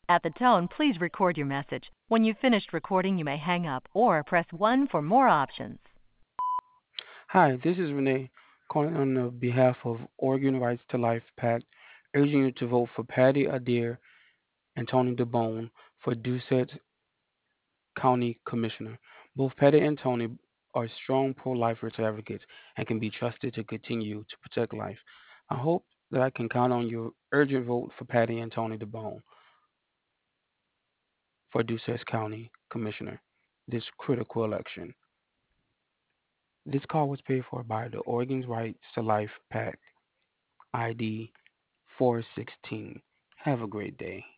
At the tone, please record your message. When you've finished recording, you may hang up or press 1 for more options. Hi, this is Renee calling on the behalf of Oregon Rights to Life PAC, urging you to vote for Patty Adair and Tony DeBone for Doucette County Commissioner. Both Patty and Tony are strong pro-life rights advocates and can be trusted to continue to protect life. I hope that I can count on your urgent vote for Patty and Tony DeBone for Doucette County Commissioner this critical election. This call was paid for by the Oregon's Rights to Life PAC, ID 416. Have a great day.